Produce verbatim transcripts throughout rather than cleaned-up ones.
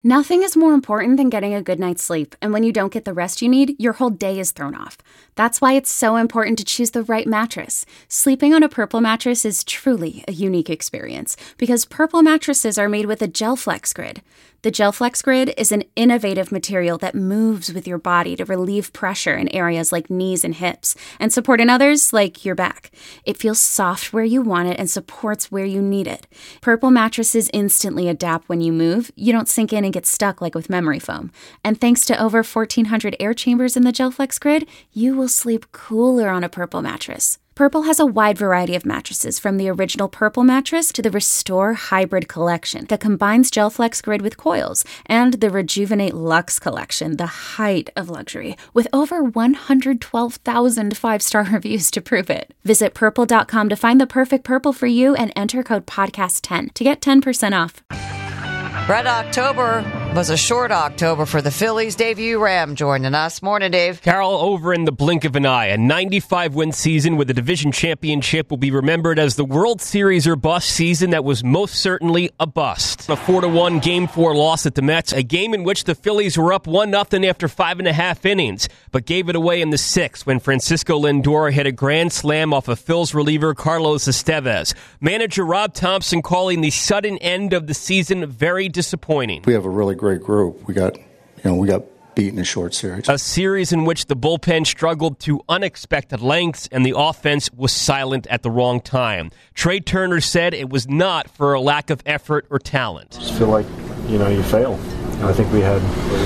Nothing is more important than getting a good night's sleep, and when you don't get the rest you need, your whole day is thrown off. That's why it's so important to choose the right mattress. Sleeping on a Purple mattress is truly a unique experience, because Purple mattresses are made with a GelFlex Grid. The GelFlex Grid is an innovative material that moves with your body to relieve pressure in areas like knees and hips, and support in others like your back. It feels soft where you want it and supports where you need it. Purple mattresses instantly adapt when you move. You don't sink in and get stuck like with memory foam. And thanks to over fourteen hundred air chambers in the GelFlex Grid, you will sleep cooler on a Purple mattress. Purple has a wide variety of mattresses, from the original Purple mattress to the Restore Hybrid collection that combines GelFlex Grid with coils, and the Rejuvenate Luxe collection, the height of luxury, with over one hundred twelve thousand five-star reviews to prove it. Visit purple dot com to find the perfect Purple for you and enter code podcast ten to get ten percent off. Red October was a short October for the Phillies. Dave Uram joining us. Morning, Dave. Carol, over in the blink of an eye, a ninety-five win season with a division championship will be remembered as the World Series or bust season that was most certainly a bust. A four to one Game four loss at the Mets, a game in which the Phillies were up one nothing after five and a half innings, but gave it away in the sixth when Francisco Lindor hit a grand slam off of Phil's reliever Carlos Estevez. Manager Rob Thompson calling the sudden end of the season very disappointing. We have a really great group. We got, you know, we got beat in a short series. A series in which the bullpen struggled to unexpected lengths and the offense was silent at the wrong time. Trey Turner said it was not for a lack of effort or talent. I just feel like, you know, you fail. You know, I think we had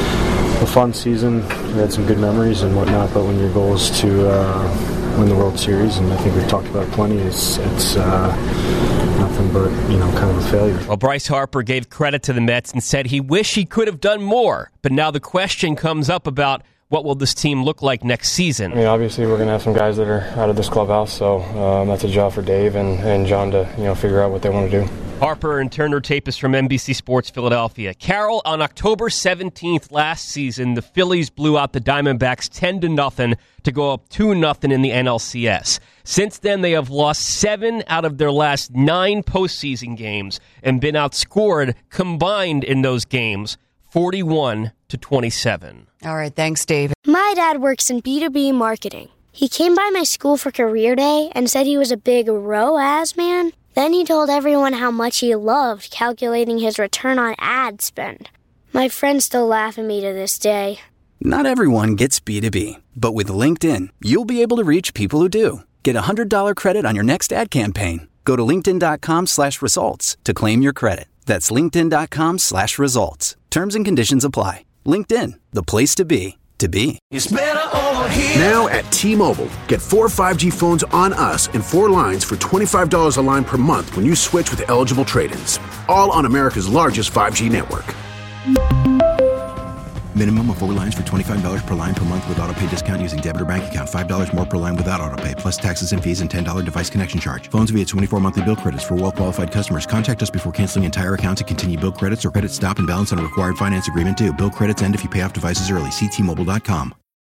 a fun season. We had some good memories and whatnot, but when your goal is to uh, win the World Series, and I think we've talked about it plenty, it's, it's uh, nothing but, you know, kind of a failure. Well, Bryce Harper gave credit to the Mets and said he wished he could have done more. But now the question comes up about what will this team look like next season. I mean, obviously we're going to have some guys that are out of this clubhouse, so um, that's a job for Dave and, and John to, you know, figure out what they want to do. Harper and Turner Tapis from N B C Sports Philadelphia. Carol, on October seventeenth last season, the Phillies blew out the Diamondbacks ten to nothing to go up two nothing in the N L C S. Since then, they have lost seven out of their last nine postseason games and been outscored combined in those games forty-one to twenty-seven. All right, thanks, Dave. My dad works in B two B marketing. He came by my school for career day and said he was a big R O A S man. Then he told everyone how much he loved calculating his return on ad spend. My friends still laugh at me to this day. Not everyone gets B two B, but with LinkedIn, you'll be able to reach people who do. Get a one hundred dollars credit on your next ad campaign. Go to linkedin.com slash results to claim your credit. That's linkedin.com slash results. Terms and conditions apply. LinkedIn, the place to be, to be. It's better over here. Now at T-Mobile, get four five G phones on us and four lines for twenty-five dollars a line per month when you switch with eligible trade-ins. All on America's largest five G network. Minimum of four lines for twenty-five dollars per line per month with autopay discount using debit or bank account. five dollars more per line without autopay, plus taxes and fees and ten dollars device connection charge. Phones via twenty-four monthly bill credits for well-qualified customers. Contact us before canceling entire account to continue bill credits or credit stop and balance on a required finance agreement due. Bill credits end if you pay off devices early. See T Mobile dot com.